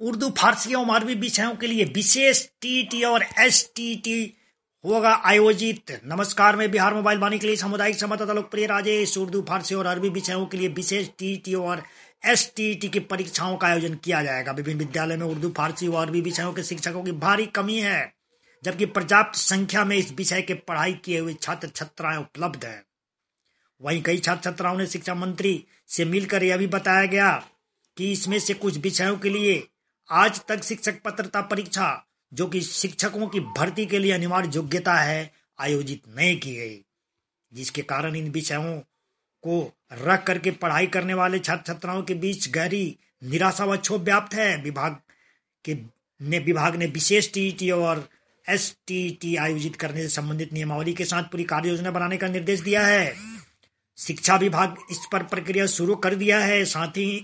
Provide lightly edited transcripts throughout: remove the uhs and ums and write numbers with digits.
उर्दू, फारसी एवं अरबी विषयों के लिए विशेष टीटी और एसटीटी होगा आयोजित। नमस्कार, मैं बिहार मोबाइल वाणी के लिए सामुदायिक संवाददाता लोकप्रिय राजेश। उर्दू, फारसी और अरबी विषयों के लिए विशेष टीटी और एसटीटी की परीक्षाओं का आयोजन किया जाएगा। विभिन्न विद्यालयों में उर्दू, फारसी और अरबी विषयों के शिक्षकों की भारी कमी है, जबकि पर्याप्त संख्या में इस विषय के पढ़ाई किए हुए छात्र छात्राएं उपलब्ध है। वहीं कई छात्र छात्राओं ने शिक्षा मंत्री से मिलकर यह भी बताया गया कि इसमें से कुछ विषयों के लिए आज तक शिक्षक पात्रता परीक्षा, जो कि शिक्षकों की भर्ती के लिए अनिवार्य योग्यता है, आयोजित नहीं की गई, जिसके कारण इन विषयों को रख करके पढ़ाई करने वाले छात्र छात्राओं के बीच गहरी निराशा व क्षोभ व्याप्त है। विभाग ने विशेष टीईटी और एसटीटी आयोजित करने से संबंधित नियमावली के साथ पूरी कार्य योजना बनाने का निर्देश दिया है। शिक्षा विभाग इस पर प्रक्रिया शुरू कर दिया है। साथ ही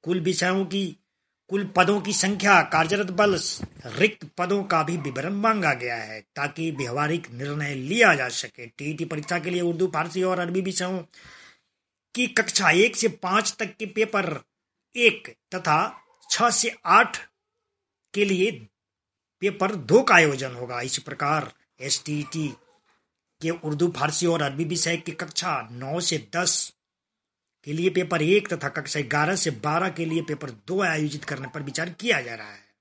कुल पदों की संख्या, कार्यरत बल, रिक्त पदों का भी विवरण मांगा गया है ताकि व्यवहारिक निर्णय लिया जा सके। टीईटी परीक्षा के लिए उर्दू, फारसी और अरबी विषयों की कक्षा 1 से 5 तक के पेपर 1 तथा 6 से 8 के लिए पेपर 2 का आयोजन होगा। इसी प्रकार एसटीटी के उर्दू, फारसी और अरबी विषय की कक्षा 9 से 10 के लिए पेपर 1 तथा कक्षा 11 से 12 के लिए पेपर 2 आयोजित करने पर विचार किया जा रहा है।